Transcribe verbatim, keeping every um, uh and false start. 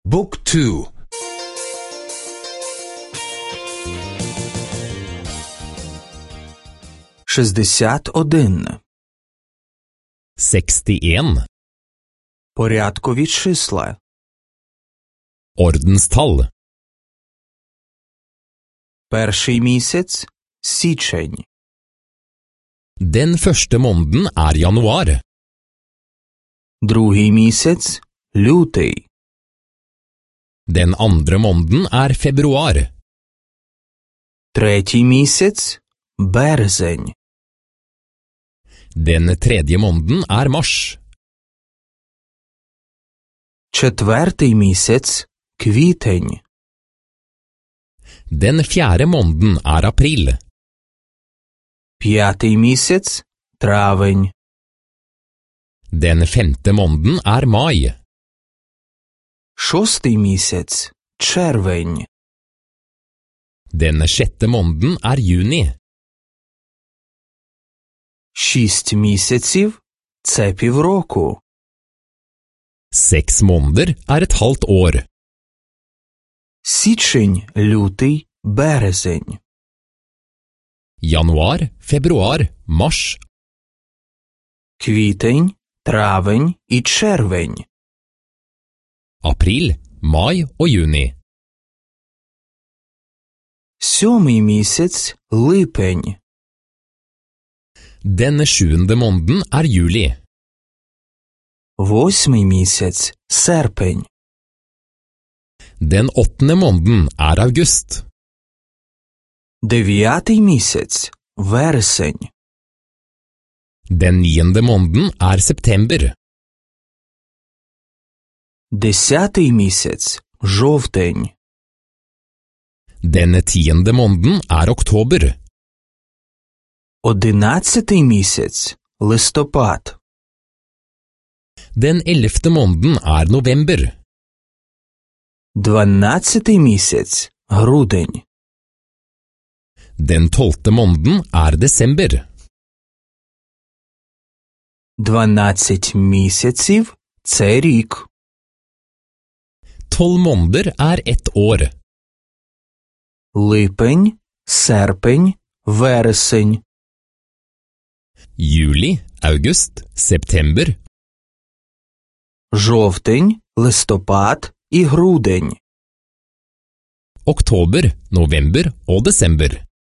Book two. шістдесят один. sekstien. Порядкові числа. Ordenstall. Перший місяць – січень. Den første måneden er januar. Другий місяць – лютий. Den andre måneden er februar. Третій місяць – березень. Den tredje måneden er mars. Четвертий місяць – квітень. Den fjerde måneden er april. П'ятий місяць – травень. Den femte måneden er mai. Шостий місяць – червень. Den sjette måneden er juni. Шість місяців – це півроку. Seks måneder er et halvt år. Січень, лютий, березень. Januar, februar, mars. Квітень, травень і червень. April, mai og juni. Сьомий місяць – липень. Den sjuende måneden er juli. Восьмий місяць – серпень. Den åttende måneden er august. Дев'ятий місяць – вересень. Den niende måneden er september. Десятий місяць – жовтень. Den tiende måneden er oktober. Одинадцятий місяць – листопад. Den ellevte måneden er november. Дванадцятий місяць – грудень. Den tolvte måneden er desember. Дванадцять місяців – це рік. Tolv måneder er ett år. Липень, серпень, вересень. Juli, august, september. Жовтень, листопад і грудень. Oktober, november og desember.